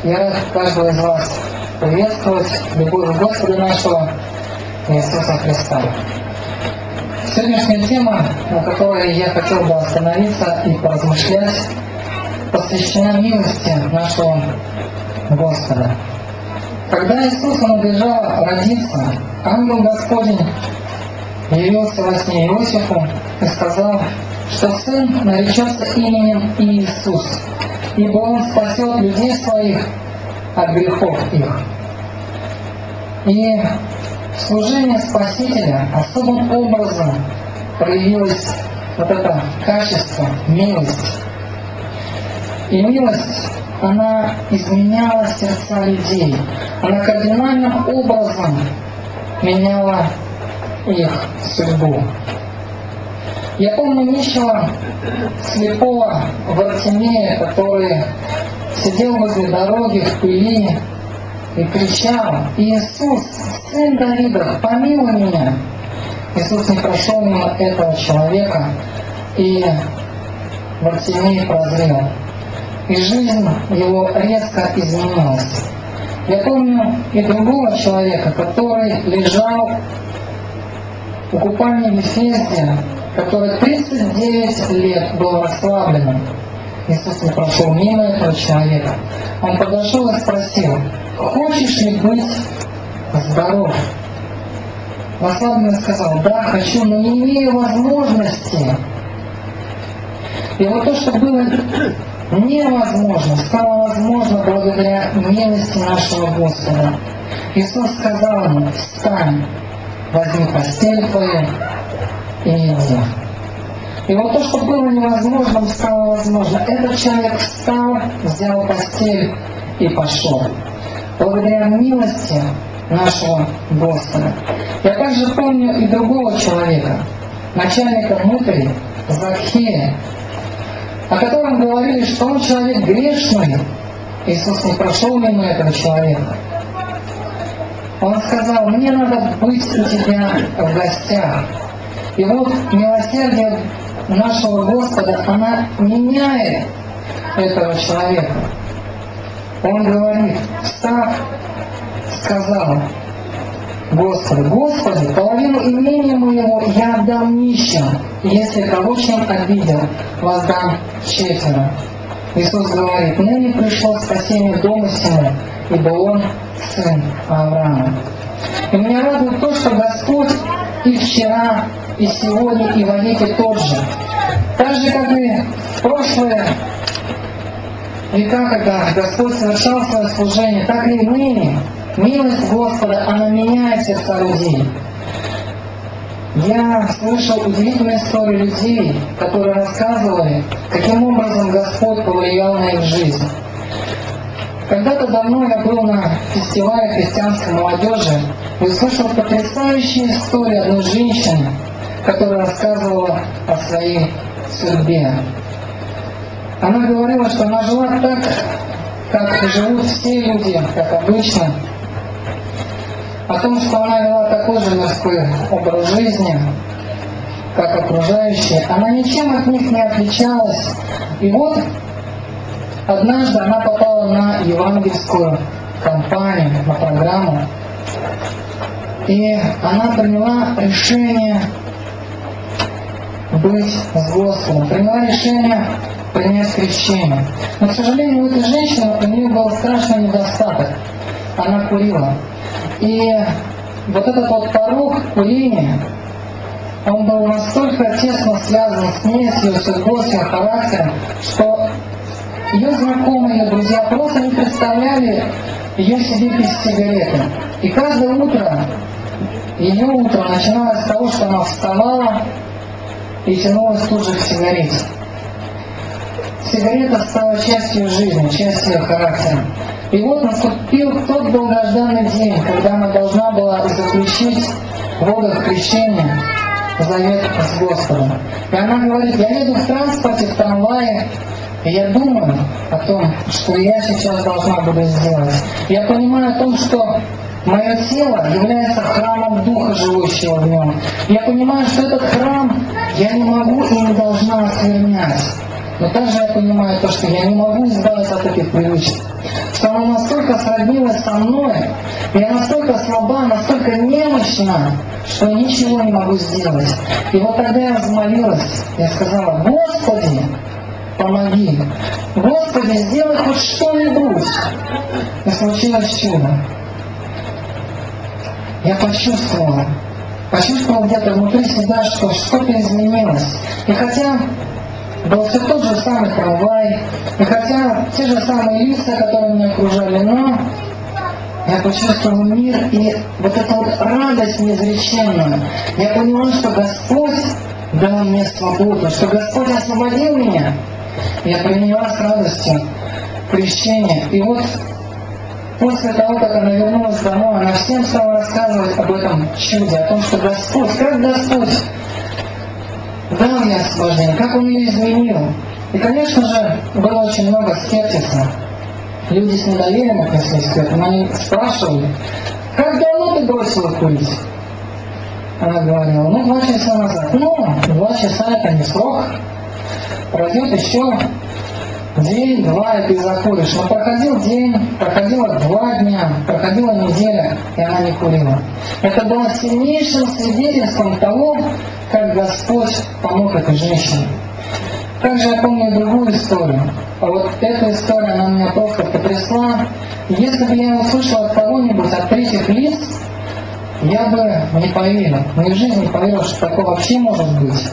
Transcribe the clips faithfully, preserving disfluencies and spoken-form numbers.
Я рад каждого из вас приветствовать любовью Господа нашего Иисуса Христа. Сегодняшняя тема, на которой я хотел бы остановиться и поразмышлять, посвящена милости нашего Господа. Когда Иисусу надлежало родиться, ангел Господень явился во сне Иосифу и сказал, что сын наречется именем Иисус, ибо он спасет людей своих от грехов их. И служение Спасителя особым образом проявилось вот это качество, милость. И милость, она изменяла сердца людей. Она кардинальным образом меняла их судьбу. Я помню нищего слепого Вартимея, который сидел возле дороги в пыли и кричал: «Иисус, сын Давида, помилуй меня!» Иисус не прошел мимо этого человека, и Вартимей прозрел. И жизнь его резко изменилась. Я помню и другого человека, который лежал в купальне в Вифезде, который тридцать девять лет был расслабленным. Иисус не прошел мимо этого человека. Он подошел и спросил: «Хочешь ли быть здоров?» Расслабленный сказал: «Да, хочу, но не имею возможности». И вот то, что было невозможно, стало возможно благодаря милости нашего Господа. Иисус сказал ему: «Встань, возьми постель твою и иди». И вот то, что было невозможным, стало возможно. Этот человек встал, взял постель и пошел. Благодаря милости нашего Господа. Я также помню и другого человека, начальника мытарей Закхея, о котором говорили, что он человек грешный. Иисус не прошел мимо этого человека. Он сказал: «Мне надо быть у тебя в гостях». И вот милосердие нашего Господа, она меняет этого человека. Он говорит, встав, сказал Господу: «Господи, половину имения моего я отдам нищим, и если кого чем обидел, воздам четверо». Иисус говорит: «Ныне пришло спасение дому сему, ибо он сын Авраама». И меня радует то, что Господь и вчера, и сегодня, и во веки тот же. Так же, как и в прошлые века, когда Господь совершал свое служение, так и ныне милость Господа, она меняет сердца людей. Я слышал удивительные истории людей, которые рассказывали, каким образом Господь повлиял на их жизнь. Когда-то давно я был на фестивале христианской молодежи и услышал потрясающую историю одной женщины, которая рассказывала о своей судьбе. Она говорила, что она жила так, как живут все люди, как обычно, о том, что она вела такой же мирской образ жизни, как окружающие. Она ничем от них не отличалась. И вот однажды она попала на евангельскую кампанию, на программу, и она приняла решение быть с Господом, приняла решение принять крещение. Но, к сожалению, у этой женщины у нее был страшный недостаток. Она курила. И вот этот вот порог курения, он был настолько тесно связан с ней, с ее судьбой, с ее характером, что ее знакомые, ее друзья просто не представляли ее себе без сигареты. И каждое утро, ее утро начиналось с того, что она вставала и тянулась тут же к сигарете. Сигарета стала частью жизни, частью ее характера. И вот наступил тот долгожданный день, когда она должна была заключить в водах крещения завет с Господом. И она говорит: «Я еду в транспорте, в трамвае, и я думаю о том, что я сейчас должна буду сделать. Я понимаю о том, что мое тело является храмом Духа, живущего в нем. Я понимаю, что этот храм я не могу и не должна осквернять. Но также я понимаю то, что я не могу избавиться от этой привычки. что она настолько сроднилась со мной, и я настолько слаба, настолько немощна, что ничего не могу сделать. И вот тогда я взмолилась, я сказала: Господи, помоги! Господи, сделай хоть что-нибудь! И случилось чудо. Я почувствовала, почувствовал где-то внутри себя, что что-то изменилось. И хотя был все тот же самый трамвай, и хотя те же самые лица, которые меня окружали, но я почувствовал мир и вот эту вот радость неизреченную. Я поняла, что Господь дал мне свободу, что Господь освободил меня. Я приняла с радостью крещение. И вот после того, как она вернулась домой, она всем стала рассказывать об этом чуде, о том, что Господь, как Господь дал мне освобождение, как Он ее изменил. И, конечно же, было очень много скептиса. Люди с недоверием относились к этому. Они спрашивали: как давно ты бросила курить? Она говорила: ну, два часа назад. Ну, два часа это не срок. Пройдет еще день, два, и ты закуришь. Но проходил день, проходило два дня, проходила неделя, и она не курила. Это было сильнейшим свидетельством того, как Господь помог этой женщине. Также я помню другую историю. А вот эта история, она меня просто потрясла. Если бы я услышал от кого-нибудь, от третьих лиц, я бы не поверил. Ни в жизни не поверил, что такое вообще может быть.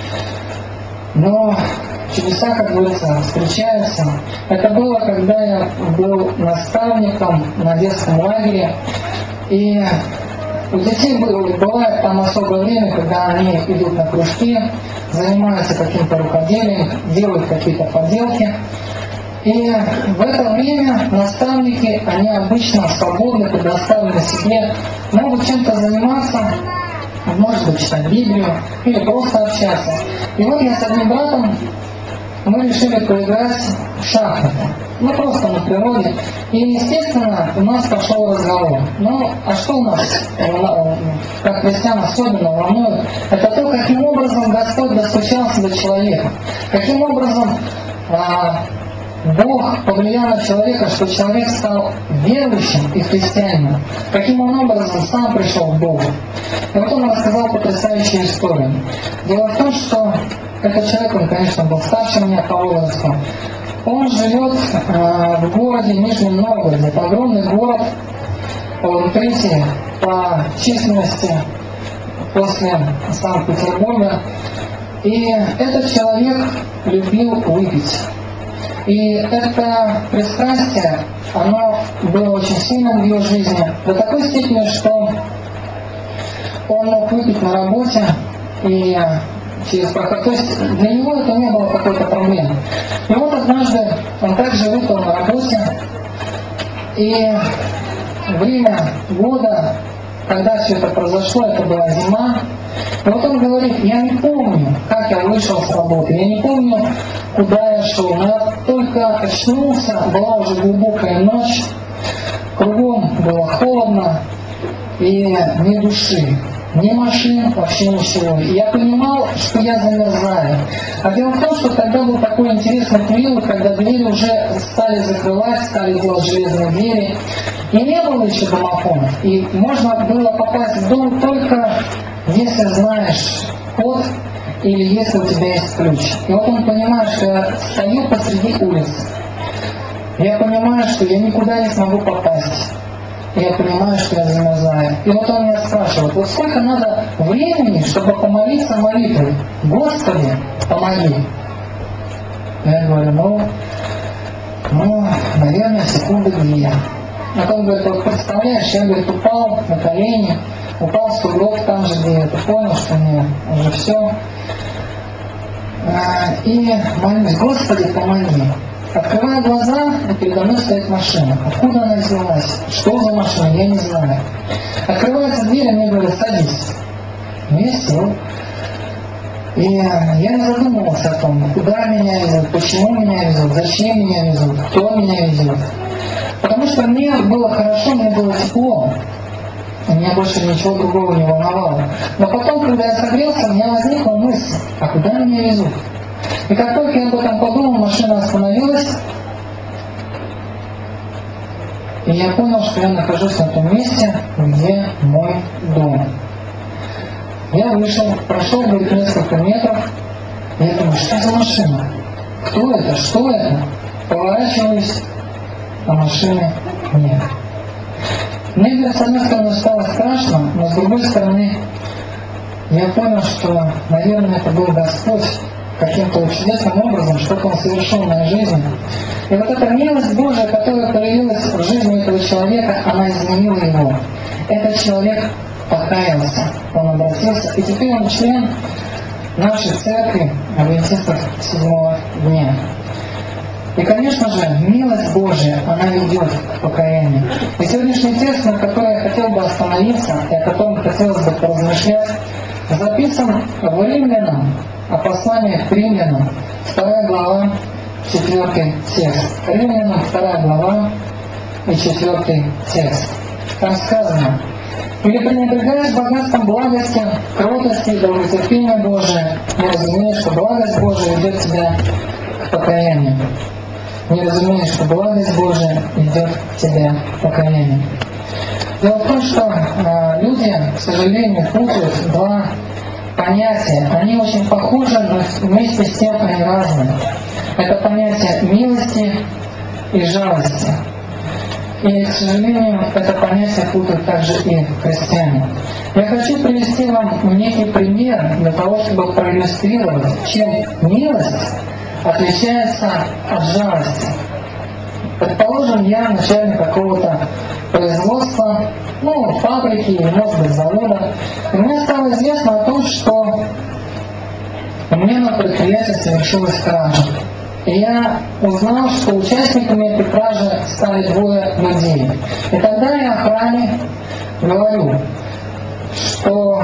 Но чудеса, как говорится, встречаются. Это было, когда я был наставником на детском лагере. И у детей бывает там особое время, когда они идут на кружки, занимаются каким-то рукоделием, делают какие-то поделки. И в это время наставники, они обычно свободны, предоставлены себе, могут чем-то заниматься, может быть, читать Библию или просто общаться. И вот я с одним братом, мы решили поиграть в шахматы. Ну, просто на природе. И, естественно, у нас пошел разговор. Ну, а что у нас, как христиан, особенно волнует, это то, каким образом Господь достучался до человека. Каким образом а, Бог повлиял на человека, что человек стал верующим и христианином. Каким он образом сам пришел к Богу. И вот он рассказал потрясающую историю. Дело в том, что этот человек, он, конечно, был старше меня по возрасту. Он живет э, в городе Нижнем Новгороде. Это огромный город, он третий по численности после Санкт-Петербурга. И этот человек любил выпить. И это пристрастие, оно было очень сильным в его жизни, до такой степени, что он мог выпить на работе и через проход. То есть для него это не было какой-то проблемы. И вот однажды он также выпил на работе, и время года, когда все это произошло, это была зима. И вот он говорит: я не помню, как я вышел с работы, я не помню, куда я шел, но я только очнулся, была уже глубокая ночь, кругом было холодно и ни души. Ни машин, вообще ничего. И я понимал, что я замерзаю. А дело в том, что тогда был такой интересный период, когда двери уже стали закрывать, стали делать железные двери. И не было еще домофонов. И можно было попасть в дом только если знаешь код или если у тебя есть ключ. И вот он понимает, что я стою посреди улицы. Я понимаю, что я никуда не смогу попасть. Я понимаю, что я замерзаю. И вот он меня спрашивает: вот сколько надо времени, чтобы помолиться молитвой? Господи, помоги. Я говорю: ну, ну, наверное, секунды две. А он говорит: вот представляешь, я, говорит, упал на колени, упал в сугроб там же, где я понял, что мне уже все. И молюсь: Господи, помоги. Открываю глаза, и передо мной стоит машина. Откуда она взялась? Что за машина? Я не знаю. Открывается дверь, и мне говорят: садись. Я сел. И я не задумывался о том, куда меня везут, почему меня везут, зачем меня везут, кто меня везет. Потому что мне было хорошо, мне было тепло. И меня больше ничего другого не волновало. Но потом, когда я согрелся, у меня возникла мысль: а куда меня везут? И как только я об этом подумал, машина остановилась. И я понял, что я нахожусь на том месте, где мой дом. Я вышел, прошел бы несколько метров, и я думаю, что за машина? Кто это? Что это? Поворачиваюсь, а машины нет. Мне, говорит, с одной стороны стало страшно, но с другой стороны я понял, что, наверное, это был Господь каким-то чудесным образом, что-то Он совершил в моей жизни. И вот эта милость Божия, которая проявилась в жизни этого человека, она изменила его. Этот человек покаялся, он обратился, и теперь он член нашей церкви адвентистов седьмого дня. И, конечно же, милость Божия, она ведет к покаянию. И сегодняшний текст, на который я хотел бы остановиться, и о котором хотелось бы поразмышлять, записан в Римлянам, о послании к Римлянам, вторая глава, четвертый текст. Римлянам, вторая глава и четвертый текст. Там сказано: «Или пренебрегаешь богатством благости, кротости и долготерпения Божия, не разумеешь, что благость Божия ведет тебя к покаянию». Не разумеешь, что благость Божия ведет к тебе к покаянию. Дело в том, что э, люди, к сожалению, путают два понятия. Они очень похожи, но вместе с тем они разные. Это понятие милости и жалости. И, к сожалению, это понятие путают также и христиане. Я хочу привести вам некий пример для того, чтобы проиллюстрировать, чем милость отличается от жалости. Предположим, я начальник какого-то производства, ну, фабрики или, может быть, завода, и мне стало известно о том, что у меня на предприятии совершилась кража. И я узнал, что участниками этой кражи стали двое людей. И тогда я охране говорю, что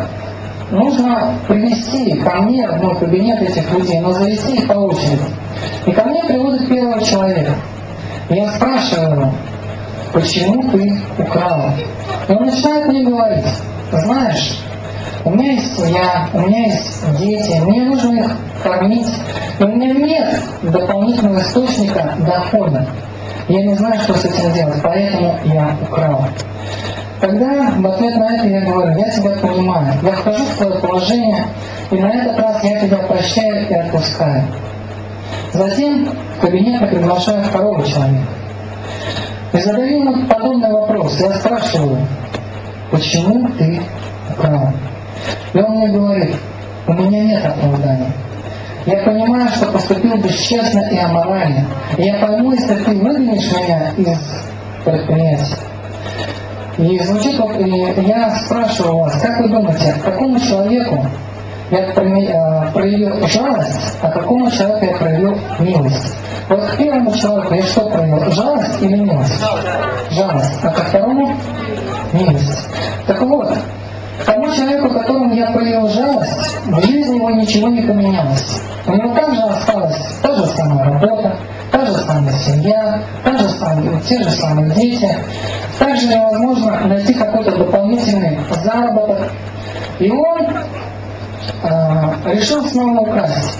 нужно привести ко мне в мой кабинет этих людей, но завести их по очереди. И ко мне приводит первого человека. И я спрашиваю его: почему ты украл? И он начинает мне говорить: знаешь, у меня есть семья, у меня есть дети, мне нужно их кормить, и у меня нет дополнительного источника дохода. Я не знаю, что с этим делать, поэтому я украл. Тогда в ответ на это я говорю: я тебя понимаю, я вхожу в твое положение, и на этот раз я тебя прощаю и отпускаю. Затем в кабинет я приглашаю второго человека. И задаю ему подобный вопрос. Я спрашиваю: почему ты украл? И он мне говорит: у меня нет оправдания. Я понимаю, что поступил бесчестно и аморально. И я пойму, если ты выгонишь меня из предприятия. И звучит, вот, и я спрашиваю вас: как вы думаете, к какому человеку я проявил жалость, а к какому человеку я проявил милость? Вот к первому человеку я что проявил? Жалость или милость? Жалость. А ко второму? Милость. Так вот, к тому человеку, которому я проявил жалость, в жизни его ничего не поменялось. У него также осталась та же самая работа, та же самая семья, та же самая, те же самые дети. Также невозможно найти какой-то дополнительный заработок. И он э, решил снова украсть.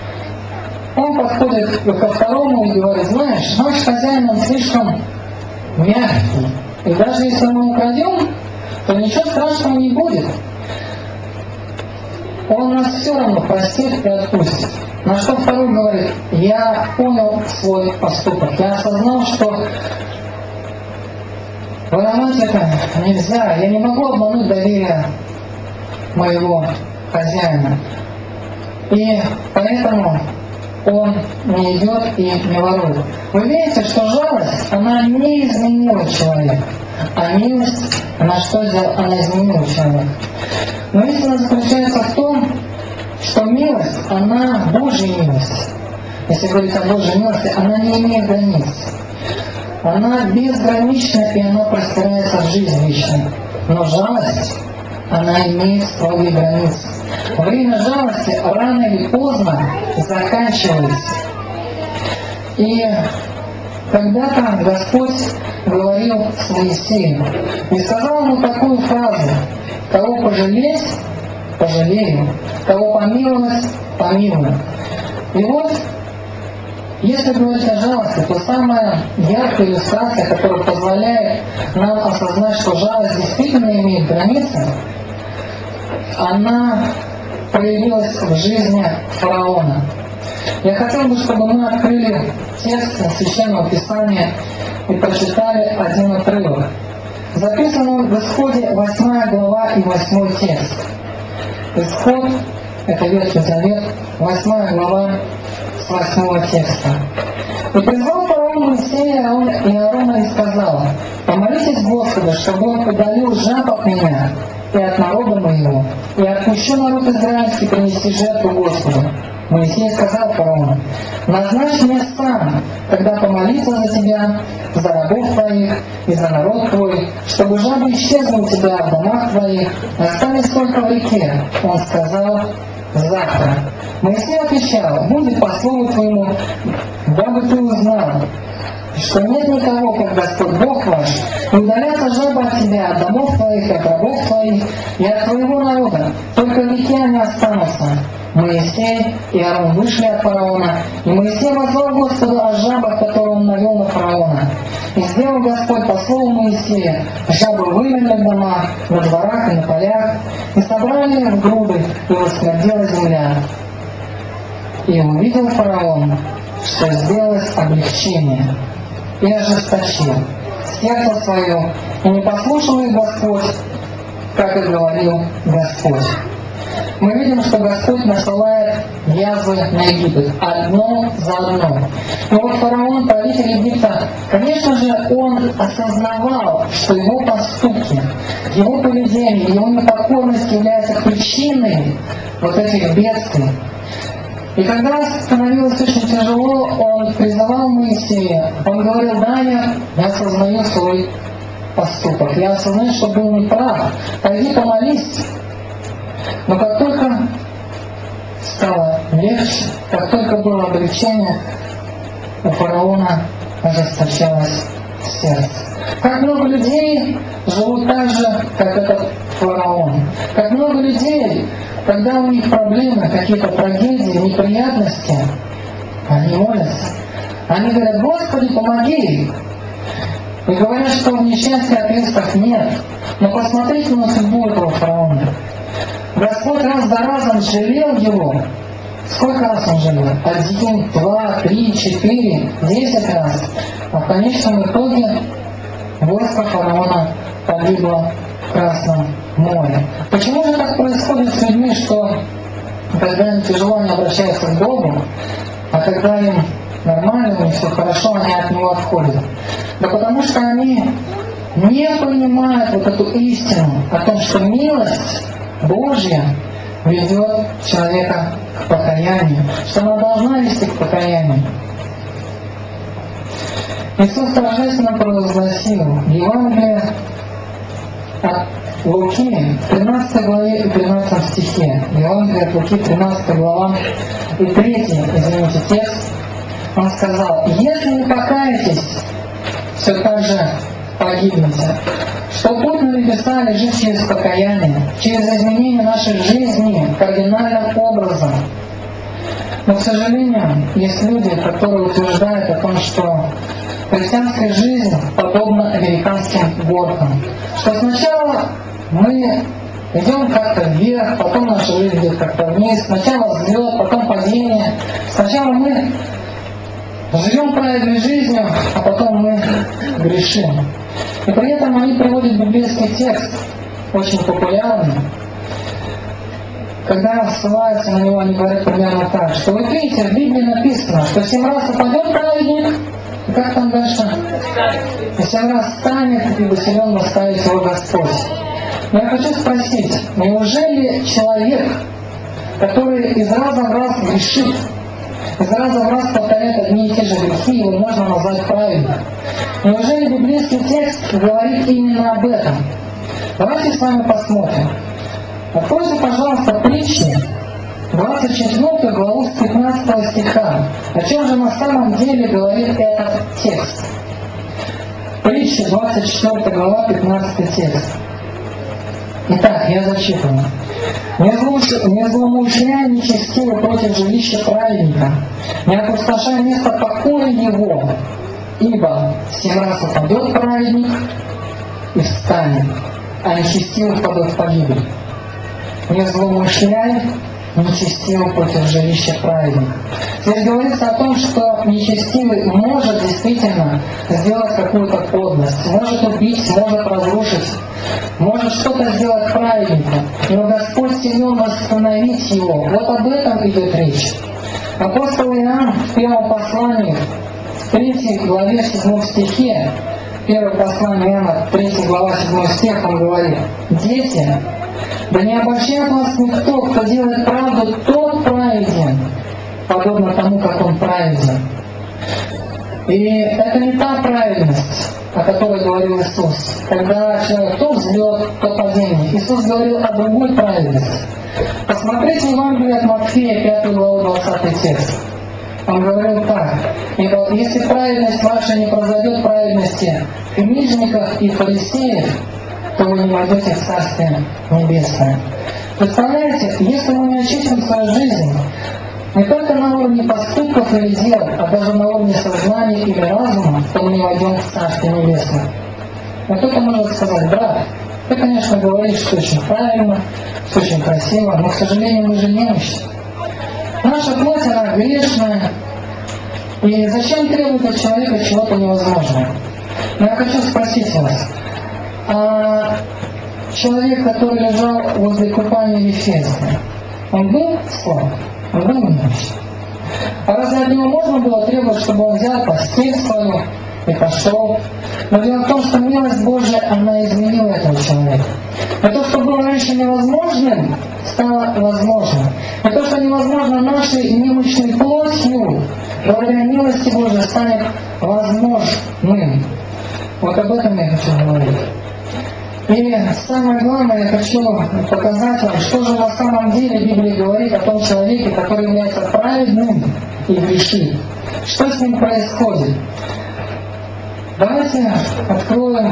Он подходит ко второму и говорит: знаешь, наш хозяин, он слишком мягкий. И даже если мы украдем, то ничего страшного не будет. Он нас все равно простит и отпустит. На что второй говорит: я понял свой поступок. Я осознал, что воровать это нельзя. Я не могу обмануть доверие моего хозяина. И поэтому он не идет и не ворует. Вы видите, что жалость, она не изменила человека. А милость, она что сделала? Она изменила человека. Но истина заключается в том, что милость, она Божья милость. Если говорить о Божьей милости, она не имеет границ. Она безгранична, и она простирается в жизнь вечную. Но жалость, она имеет строгие границы. Время жалости рано или поздно заканчивается. И когда-то Господь говорил с Моисеем и сказал ему такую фразу: кого пожалеть, пожалею, кого помиловать, помилую. И вот Если говорить о жалости, то самая яркая иллюстрация, которая позволяет нам осознать, что жалость действительно имеет границы, она проявилась в жизни фараона. Я хотел бы, чтобы мы открыли текст Священного Писания и прочитали один отрывок. Записан он в Исходе восьмая глава и восьмой текст. Исход — это Ветхий Завет, восьмая глава с восьмого текста. «И призвал фараон Моисея и Аарона и сказал: помолитесь Господу, чтобы он удалил жаб от меня и от народа моего, и отпущу народ израильский принести жертву Господу». Моисей сказал фараону: назначь мне сам, когда помолиться за тебя, за рабов твоих и за народ твой, чтобы жабы исчезли у тебя в домах твоих, остались только в реке. Он сказал: завтра. Моисей отвечал: будет по слову твоему, дабы ты узнал, что нет никого, как Господь Бог ваш, и удалятся жабы от тебя, от домов твоих, и от рабов твоих, и от твоего народа, только в реке они останутся. Моисей и Аарон вышли от фараона, и Моисей воззвал Господу о жабах, которые он навел на фараона. И сделал Господь по слову Моисея: жабы вымерли в домах, на дворах и на полях, и собрали их в груды, и восмердела земля. И увидел фараон, что сделалось облегчение, и ожесточил сердце свое, и не послушал их Господь, как и говорил Господь. Мы видим, что Господь насылает язвы на Египет, одно за одно. И вот фараон, правитель Египта, конечно же, он осознавал, что его поступки, его поведение, его непокорность являются причиной вот этих бедствий. И когда становилось очень тяжело, он призывал Моисея. Он говорил: да, я, я осознаю свой поступок, я осознаю, что был неправ, пойди помолись. Но как только стало легче, как только было облегчение, у фараона ожесточалось сердце. Как много людей живут так же, как этот фараон. Как много людей, когда у них проблемы, какие-то трагедии, неприятности, они молятся. Они говорят: Господи, помоги. И говорят, что в несчастье ответов нет. Но посмотрите на судьбу этого фараона. Господь раз за разом жалел его. Сколько раз он жалел? Один, два, три, четыре, десять раз. А в конечном итоге войско фараона погибло в Красном море. Почему же так происходит с людьми, что когда им тяжело, они обращаются к Богу, а когда им нормально, у них все хорошо, они от Него отходят? Да потому что они не понимают вот эту истину о том, что милость Божья ведет человека к покаянию, что она должна вести к покаянию. Иисус торжественно провозгласил в Евангелии от Луки, тринадцатой главе и тринадцатом стихе. Евангелие от Луки, тринадцатая глава и третий, извините, текст. Он сказал: если не покаетесь, все так же погибнете. Что путь на небеса лежит через покаяние, через изменение нашей жизни кардинальным образом. Но, к сожалению, есть люди, которые утверждают о том, что христианская жизнь подобна американским горкам. Что сначала мы идем как-то вверх, потом наша жизнь идет как-то вниз, сначала взлет, потом падение. Сначала мы живем праведной жизнью, а потом мы грешим. И при этом они приводят библейский текст, очень популярный. Когда ссылаются на него, они говорят примерно так, что вы видите, в Библии написано, что семь раз упадет праведник, и как там дальше? И семь раз встанет, и выселен восставит его Господь. Но я хочу спросить, неужели человек, который из раза в раз грешит, из раза в раз повторяет одни и те же грехи, его можно назвать праведным? Неужели библейский текст говорит именно об этом? Давайте с вами посмотрим. Откройте, пожалуйста, Притчи, двадцать четвёртую главу с пятнадцатого стиха. О чем же на самом деле говорит этот текст? Притчи, двадцать четвёртая глава, пятнадцатый текст. Итак, я зачитываю. «Не злоумышляй нечестиво против жилища праведника, не опустошай место покоя его, ибо семь раз упадет праведник и встанет, а нечестивый впадет в погибель. Не злоумышляй нечестиво против жилища праведника». Здесь говорится о том, что нечестивый может действительно сделать какую-то подлость, может убить, может разрушить, может что-то сделать праведнику, но Господь силен восстановить его. Вот об этом идет речь. Апостол Иоанн в первом послании, в третьей главе, седьмом стихе, первое послание Иоанна, третья глава, седьмой стих, он говорит: «Дети, да не обольщает вас никто, кто делает правду, тот праведен, подобно тому, как он праведен». И это не та праведность, о которой говорил Иисус. Когда человек то взлет, то падение. Иисус говорил о другой праведности. Посмотрите Евангелие от Матфея, пятую главу, двадцатый текст. Он говорил так: «Ибо если праведность ваша не произойдет праведности книжников и фарисеев, то вы не войдете в Царствие Небесное». Представляете, если мы не очистим свою жизнь, не только на уровне поступков или дел, а даже на уровне сознания или разума, то мы не войдем в Царствие Небесное. Но кто-то может сказать: брат, ты, конечно, говоришь, что очень правильно, что очень красиво, но, к сожалению, мы же немощны. Наша плоть, она грешная, и зачем требовать от человека чего-то невозможного? Но я хочу спросить вас, а человек, который лежал возле купания Вифезда, он был слаб? Он был немощен? А разве от него можно было требовать, чтобы он взял постель свою и пошел? Но дело в том, что милость Божия, она изменила этого человека. И то, что было раньше невозможным, стало возможным. И то, что невозможно нашей немощной плотью, благодаря милости Божией станет возможным. Вот об этом я хочу говорить. И самое главное, я хочу показать вам, что же на самом деле Библия говорит о том человеке, который является праведным и грешит. Что с ним происходит? Давайте откроем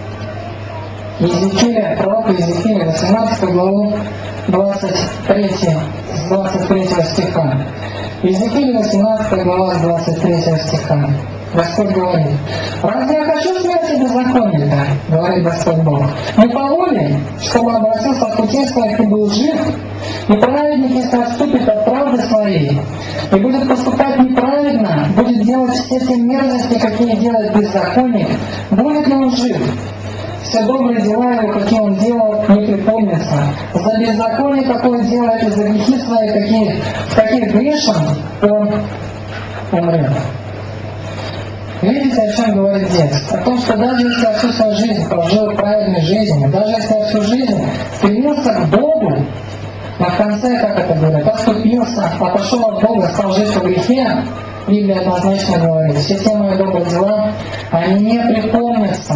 Иезекииля, пророка Иезекииля, восемнадцатую главу, двадцать третьего, с двадцать третьего стиха. Иезекииля, восемнадцатая глава, с двадцать третьего стиха. Господь говорит: «Разве я хочу смерти беззаконника, говорит Господь Бог, не по воле, чтобы обратился от путей своих и был жив, и праведник, если отступит от правды своей, и будет поступать неправедно, будет делать все те мерзости, какие делает беззаконник, будет ли он жив? Все добрые дела его, какие он делал, не припомнятся. За беззаконие, какое делает, и за грехи свои, какие, в каких грешен, он умрет». Видите, о чем говорит текст? О том, что даже если я всю свою жизнь прожил праведной жизнью, даже если я всю жизнь стремился к Богу, но в конце, как это говорят, отступился, отошел от Бога, стал жить во грехе, Библия однозначно говорит: все те мои добрые дела, они не припомнятся.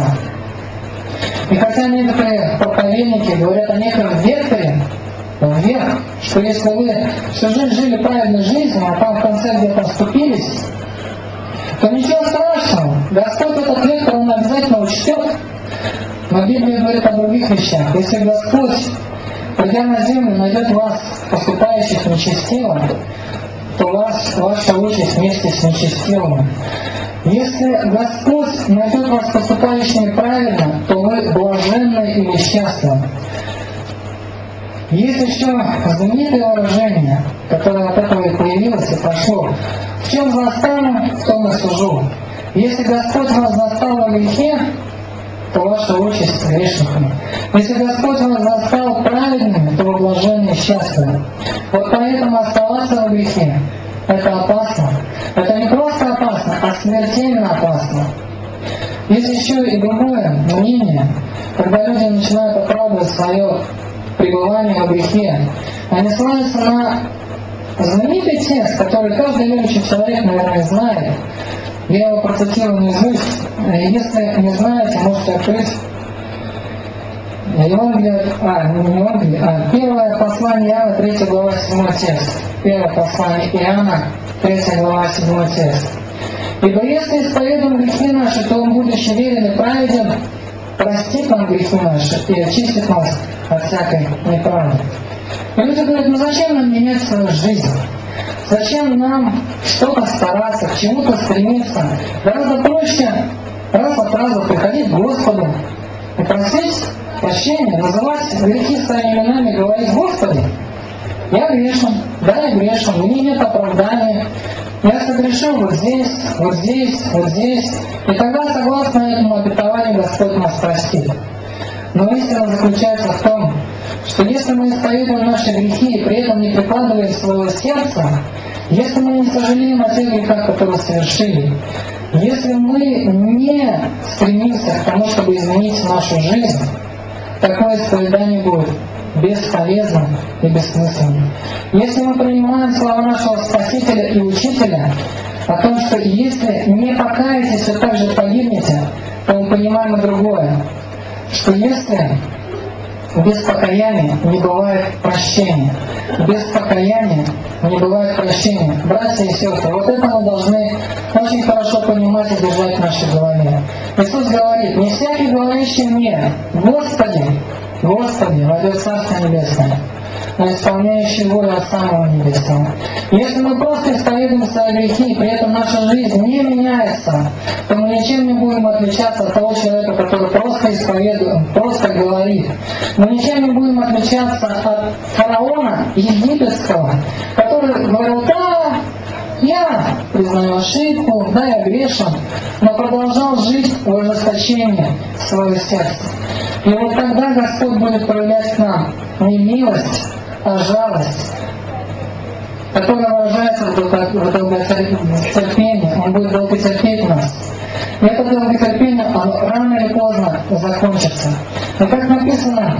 И хотя некоторые проповедники говорят о некотором векторе, вверх, что если вы всю жизнь жили праведной жизнью, а там в конце где-то отступились, то ничего страшного. Господь этот вектор, Он обязательно учтет. Но Библия говорит о других вещах. Если Господь, придя на землю, найдет вас, поступающих нечестиво, то вас, ваша участь вместе с нечестивым. Если Господь найдет вас поступающими правильно, то вы блаженны или счастливы. Есть еще знаменитое выражение, которое от этого и появилось и прошло: «В чем застану, в том и сужу». Если Господь вас застал во грехе, то ваша участь грешниками. Если Господь вас застал праведными, то вы блаженны и счастливы. Вот поэтому оставаться во грехе — это опасно. Это не просто опасно, а смертельно опасно. Есть еще и другое мнение, когда люди начинают оправдывать свое пребывание во грехе. Они ссылаются на знаменитый текст, который каждый верующий человек, наверное, знает. Я его процитирую наизусть. Если не знаете, можете открыть Евангелие, а, не Евангелие, а первое послание Иоанна, третья глава, седьмой текст. Первое послание Иоанна, третья глава, седьмой текст. «Ибо если исповедуем грехи наши, то Он, будучи верен и праведен, простит нам грехи наши и очистит нас от всякой неправды. И люди говорят, ну зачем нам менять свою жизнь? Зачем нам что-то стараться, к чему-то стремиться? Гораздо проще раз от раза приходить к Господу и просить прощения, называть грехи своими именами, говорить: Господи, я грешен, да, я грешен, у меня нет оправдания, я согрешил вот здесь, вот здесь, вот здесь, и тогда, согласно этому обетованию, Господь нас простит. Но истина заключается в том, что если мы исповедуем наши грехи и при этом не прикладываем своего сердца, если мы не сожалеем о тех грехах, которые совершили, если мы не стремимся к тому, чтобы изменить нашу жизнь, такое исповедание будет бесполезным и бессмысленным. Если мы принимаем слова нашего Спасителя и Учителя о том, что если не покаетесь, вы также погибнете, то мы понимаем и другое, что если без покаяния не бывает прощения, без покаяния не бывает прощения. Братья и сестры, вот это мы должны очень хорошо понимать и держать в нашей голове. Иисус говорит: не всякий, говорящий мне: Господи, Господи, войдет в Царство Небесное, но исполняющий волю Отца Моего Небесного. Если мы просто исповедуем свои грехи, и при этом наша жизнь не меняется, то мы ничем не будем отличаться от того человека, который просто исповедует, просто говорит. Мы ничем не будем отличаться от фараона египетского, который говорил: да, я признаю ошибку, да, я грешен, но продолжал жить в ожесточении своего сердца. И вот тогда Господь будет проявлять к нам не милость, а жалость, которая выражается в долготерпении. Он будет долготерпеть нас. И это долготерпение, оно рано или поздно закончится. И как написано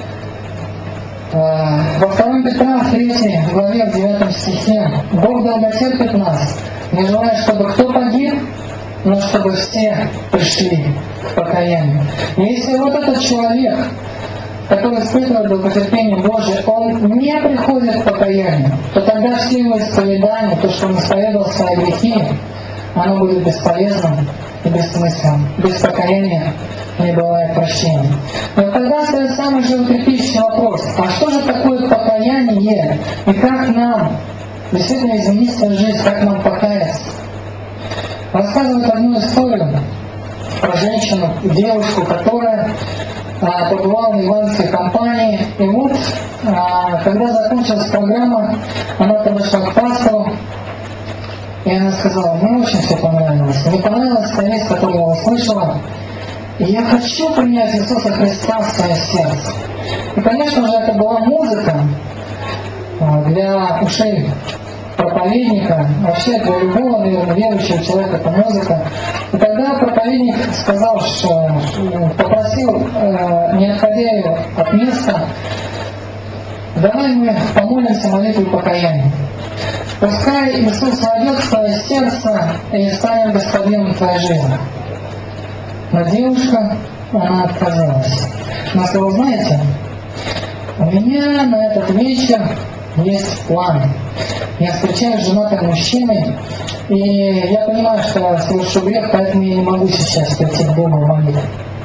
во втором Петра, в третьей главе, в девятом стихе: Бог долготерпит нас, не желая, чтобы кто погиб, но чтобы все пришли к покаянию. И если вот этот человек, который испытывает долготерпение Божие, он не приходит к покаянию, то тогда все его исповедания, то, что он исповедовал свои грехи, оно будет бесполезным и бессмысленным. Без покаяния не бывает прощения. Но тогда стоит самый животрепещущий вопрос: а что же такое покаяние? И как нам действительно изменить свою жизнь, как нам покаяться? Рассказывают одну историю про женщину, девушку, которая а, побывала в евангельской компании. И вот, а, когда закончилась программа, она подошла к пастору, и она сказала: мне очень все понравилось. Мне понравилась та весть, которую я услышала, и я хочу принять Иисуса Христа в свое сердце. И, конечно же, это была музыка а, для ушей проповедника, вообще для любого, наверное, верующего человека это музыка. И тогда проповедник сказал, что попросил, э, не отходя ее от места: давай мы помолимся молитвой покаяния. Пускай Иисус войдет в твое сердце и станет господином твоей жизни. Но девушка, она отказалась. Она сказала: знаете, у меня на этот вечер есть план. Я встречаюсь с женатым мужчиной, и я понимаю, что я совершу грех, поэтому я не могу сейчас прийти к Богу в молитве.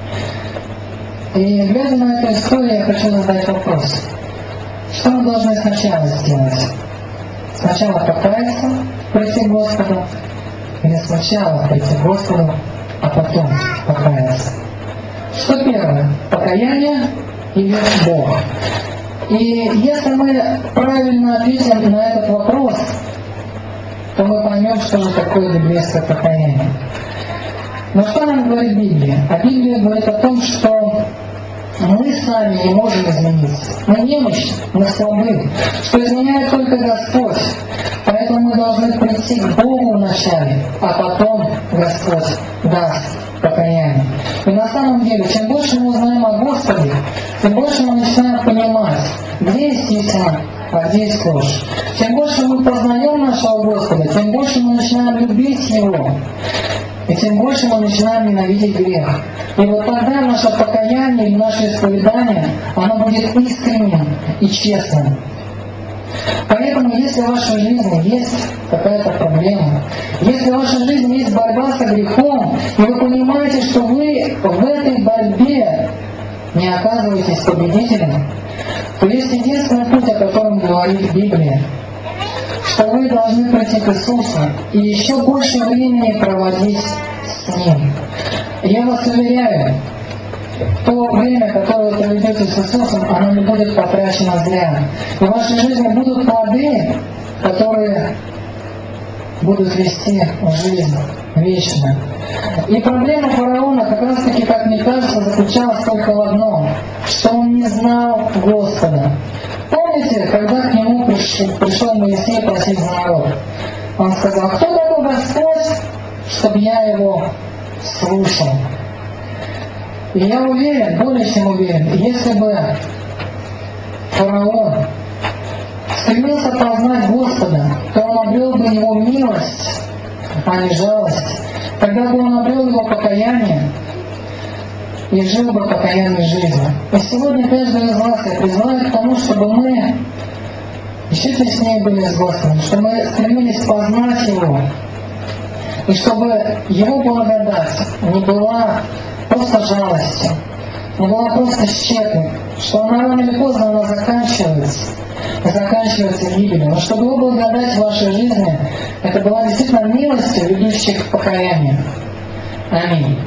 И глядя на эту историю, я хочу задать вопрос: что мы должны сначала сделать? Сначала покаяться, прийти к Господу, или сначала прийти к Господу, а потом покаяться? Что первое? Покаяние или Бог? И если мы правильно ответим на этот вопрос, то мы поймем, что же такое библейское покаяние. Но что нам говорит Библия? А Библия говорит о том, что мы сами не можем измениться. Мы немощны, мы слабы, что изменяет только Господь. Поэтому мы должны прийти к Богу вначале, а потом Господь даст покаяние. И на самом деле, чем больше мы узнаем о Господе, тем больше мы начинаем понимать, где есть истина, а где есть ложь. Чем больше мы познаем нашего Господа, тем больше мы начинаем любить Его. И тем больше мы начинаем ненавидеть грех. И вот тогда наше покаяние и наше исповедание, оно будет искренним и честным. Поэтому, если в вашей жизни есть какая-то проблема, если в вашей жизни есть борьба со грехом, и вы понимаете, что вы в этой борьбе не оказываетесь победителем, то есть единственный путь, о котором говорит Библия, что вы должны прийти к Иисусу и еще больше времени проводить с Ним. Я вас уверяю, то время, которое вы проведете с Иисусом, оно не будет потрачено зря. И в вашей жизни будут плоды, которые будут вести в жизнь вечную. И проблема фараона, как раз таки, как мне кажется, заключалась только в одном, что он не знал Господа. Помните, когда к нему пришел, пришел Моисей просить за народ? Он сказал: кто такой Господь, чтобы я его слушал? И я уверен, более чем уверен, если бы фараон стремился познать Господа, то он обрел бы его милость, а не жалость. Тогда бы он обрел его покаяние и жил бы покаянной жизнью. И сегодня каждый из вас я призываю к тому, чтобы мы еще теснее были с Господом, чтобы мы стремились познать Его, и чтобы Его благодать не была просто жалостью, не была просто щедрой, что она рано или поздно она заканчивается, заканчивается гибелью, но чтобы Его благодать в вашей жизни, это была действительно милостью, ведущей к покаянию. Аминь.